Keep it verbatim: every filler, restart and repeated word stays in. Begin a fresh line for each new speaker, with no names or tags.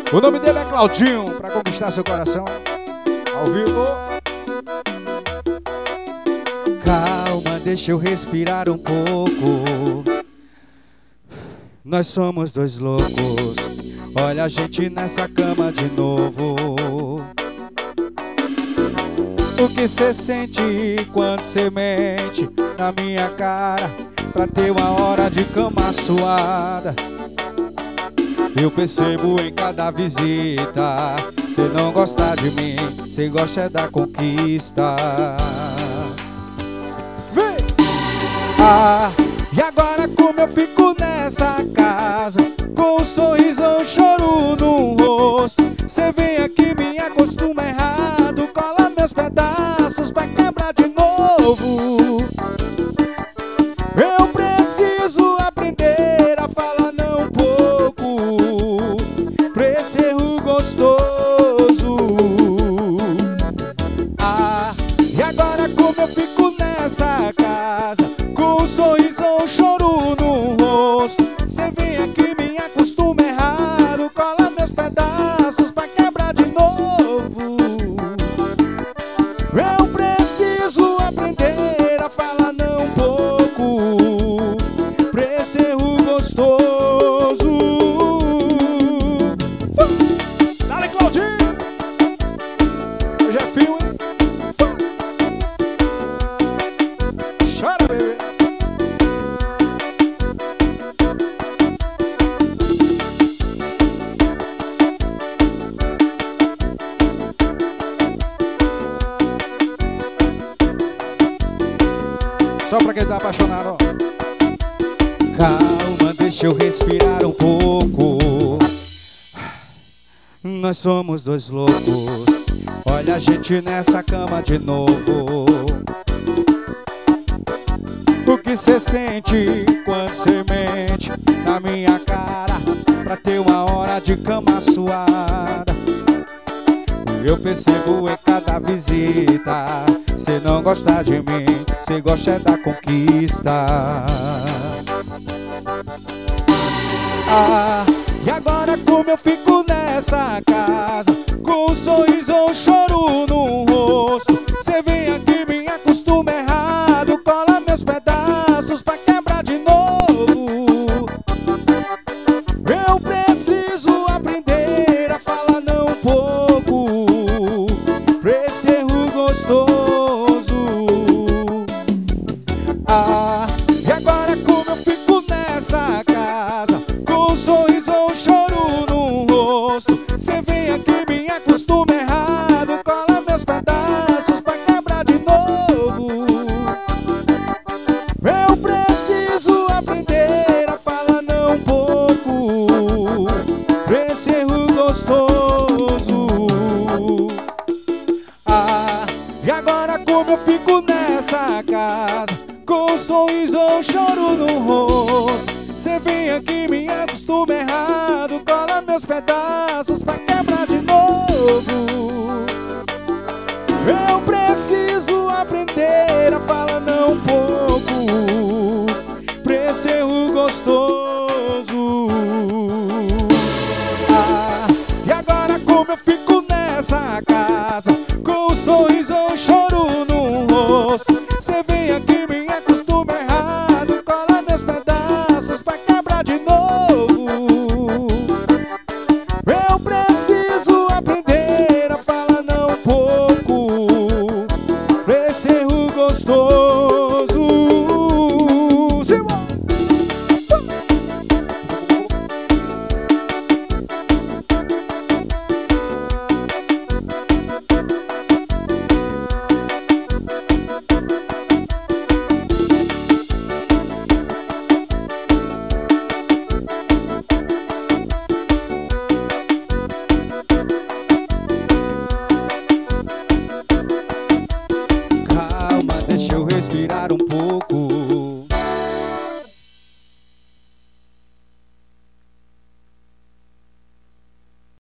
O nome dele é Claudinho, pra conquistar seu coração. Ao vivo. Calma, deixa eu respirar um pouco. Nós somos dois loucos. Olha a gente nessa cama de novo. O que cê sente quando cê mente na minha cara pra ter uma hora de cama suada? Eu percebo em cada visita, cê não gosta de mim, cê gosta é da conquista. Vem! Ah, e agora como eu fico nessa casa, com um sorriso ou um choro no rosto? Cê vem aqui, me acostuma errado, cola meus pedaços pra quebrar de novo. Eu preciso aprender a falar não um pouco pra esse erro gostoso. Ah, e agora como eu fico nessa casa, com um sorriso ou um choro no rosto? Cê vem aqui, me acostuma errado, cola meus pedaços pra quebrar de novo. Eu preciso aprender a falar não um pouco pra esse erro gostoso. Dale, Claudinho! Hoje é fio, hein? Chora, bebê! Só pra quem tá apaixonado, ó. Calma, deixa eu respirar um pouco. Nós somos dois loucos. Olha a gente nessa cama de novo. O que cê sente quando cê mente na minha cara pra ter uma hora de cama suada? Eu percebo em cada visita, cê não gosta de mim, cê gosta é da conquista. Ah, e agora como eu fico nessa casa, com um sorriso ou um choro no rosto? Cê vem aqui, me acostuma errado, cola meus pedaços pra quebrar de novo. Eu preciso aprender a falar não um pouco pra esse erro gostoso. Ah, e agora como eu fico nessa casa, com um sorriso ou um choro no rosto? Cê vem aqui, me acostuma errado, cola meus pedaços pra quebrar de novo. Eu preciso aprender a falar não um pouco pra esse erro gostoso. Ah, e agora como eu fico nessa casa, com um sorriso ou um choro no rosto? Cê vem aqui, me acostuma errado, cola meus pedaços pra quebrar de novo. Eu preciso aprender a falar não um pouco pra esse erro gostoso. Ah, e agora como eu fico nessa casa, com um sorriso ou um choro no rosto? Cê vem aqui, me acostuma errado, cola meus pedaços pra quebrar de novo. Eu preciso aprender a falar não um pouco pra esse erro gostoso.